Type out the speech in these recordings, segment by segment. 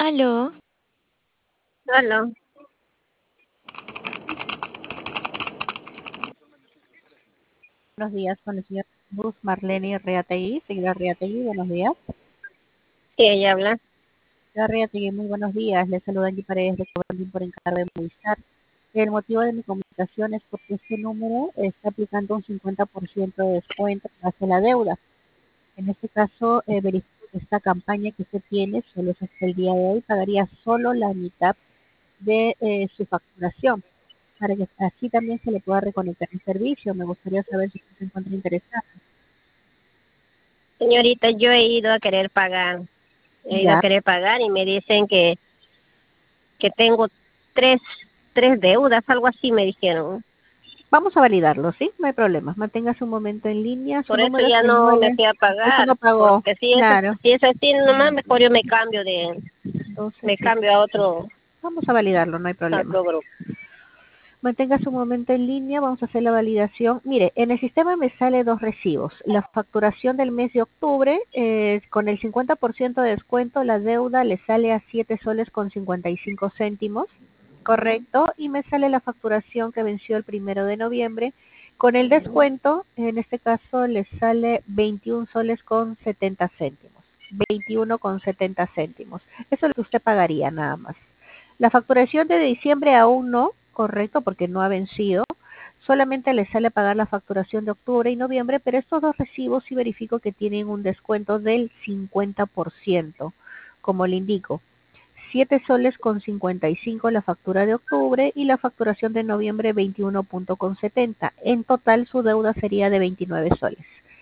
Aló, Hola, Buenos días con el señor Luz Marlene Reategui. Señora Reategui, buenos días. sí, ella habla. Señora Reategui, muy buenos días. Le saluda Angie Paredes de Cobrandín por encargo de Movistar. El motivo de mi comunicación es porque este número está aplicando un 50% de descuento hacia la deuda. En este caso, verifico que esta campaña que usted tiene, solo es hasta el día de hoy, pagaría solo la mitad de su facturación, para que así también se le pueda reconectar el servicio. Me gustaría saber si usted se encuentra interesada. Señorita, yo he ido a querer pagar. He ido a Ya. querer pagar y me dicen que tengo tres, tres deudas, algo así me dijeron. Vamos a validarlo, ¿sí? No hay problema. Manténgase un momento en línea. Su Por eso número es ya el no me 9. fui a Eso pagar, no pagó. porque Claro. si es así nomás, mejor yo Entonces, me cambio vamos a validarlo, no hay a problema. otro grupo. Manténgase un momento en línea. Vamos a hacer la validación. Mire, en el sistema me sale dos recibos. La facturación del mes de octubre, con el 50% de descuento, la deuda le sale a 7 soles con 55 céntimos. Correcto. Y me sale la facturación que venció el 1 de noviembre. Con el descuento, en este caso le sale 21 soles con 70 céntimos. 21 con 70 céntimos. Eso es lo que usted pagaría nada más. La facturación de diciembre aún no, correcto, porque no ha vencido. Solamente le sale pagar la facturación de octubre y noviembre, pero estos dos recibos sí verifico que tienen un descuento del 50%, como le indico. 7 soles con 55 la factura de octubre y la facturación de noviembre 21.70. En total su deuda sería de 29 soles.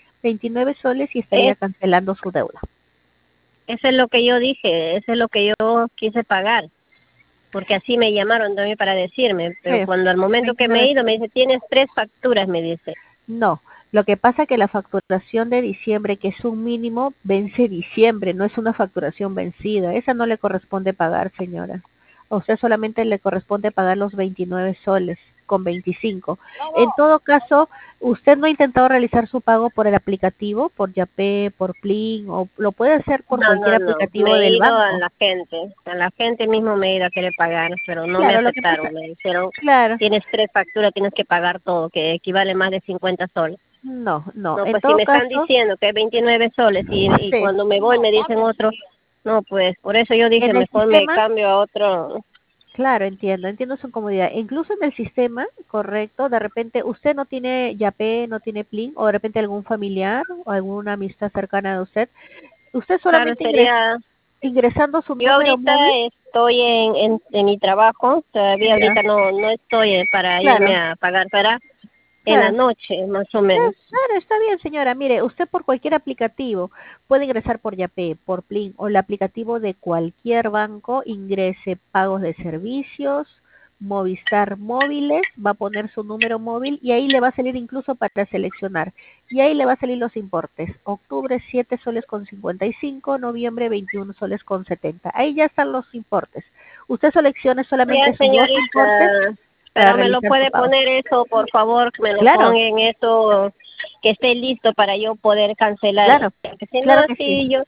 29 soles y estaría Es, cancelando su deuda. eso es lo que yo dije, eso es lo que yo quise pagar, porque así me llamaron también para decirme, pero Sí, cuando al momento que me 29 he ido me soles. dice, tienes tres facturas, me dice. No, lo que pasa es que la facturación de diciembre, que es un mínimo, vence diciembre, no es una facturación vencida. Esa no le corresponde pagar, señora. A usted solamente le corresponde pagar los 29 soles con 25. En todo caso, usted no ha intentado realizar su pago por el aplicativo, por Yapé, por Plin, o lo puede hacer por No, cualquier no, no. aplicativo Me he del ido banco. a la gente mismo me he ido a querer pagar, pero no me Claro, lo que pasa, aceptaron. Me dijeron, claro, tienes tres facturas, tienes que pagar todo, que equivale más de 50 soles. no, no. No, En pues si todo me están caso, diciendo que es 29 soles y sí. cuando me voy me dicen otro, no, pues por eso yo dije, En el mejor me sistema, cambio a otro. claro, entiendo su comodidad. Incluso en el sistema, correcto, de repente usted no tiene Yape, no tiene Plin, o de repente algún familiar o alguna amistad cercana de usted. Usted Claro, solamente sería, ingresando su yo número ahorita móvil, estoy en mi trabajo, todavía ya, ahorita no estoy para irme claro, a pagar para en la claro. noche, más o menos. Claro, está bien, señora. Mire, usted por cualquier aplicativo puede ingresar por Yape, por Plin o el aplicativo de cualquier banco, ingrese pagos de servicios, Movistar móviles, va a poner su número móvil y ahí le va a salir incluso para seleccionar. Y ahí le va a salir los importes. Octubre 7 soles con 55, noviembre 21 soles con 70. Ahí ya están los importes. Usted seleccione Ya, solamente esos dos importes señorita, para pero me lo realizar su puede pago. poner eso, por favor, que me lo Claro, ponga en eso, que esté listo para yo poder cancelar. claro, Porque si no, claro que sí. así yo,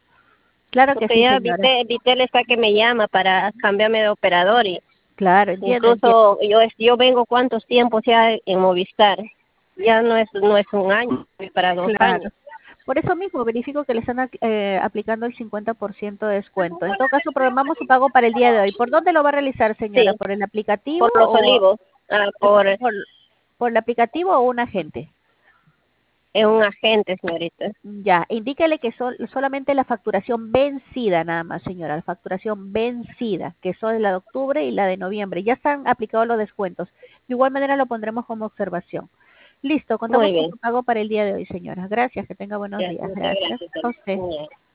Claro que porque sí, ya señora. Vitel está que me llama para cambiarme de operador y Claro, entiendo. incluso yo vengo cuántos tiempos ya en Movistar. Ya no es un año, es para 2 años. Claro. Por eso mismo verifico que le están aplicando el 50% de descuento. En todo caso, programamos su pago para el día de hoy. ¿Por dónde lo va a realizar, señora? Sí, ¿Por el aplicativo por Los o Olivos, eh, por, por el aplicativo o un agente? es un agente, señorita. Ya, indíquele que solamente la facturación vencida nada más, señora, la facturación vencida, que son la de octubre y la de noviembre. Ya están aplicados los descuentos. De igual manera lo pondremos como observación. Listo, Muy contamos con bien. su pago para el día de hoy, señora. Gracias, que tenga buenos Ya, días. muchas Gracias. gracias. A usted. Ya.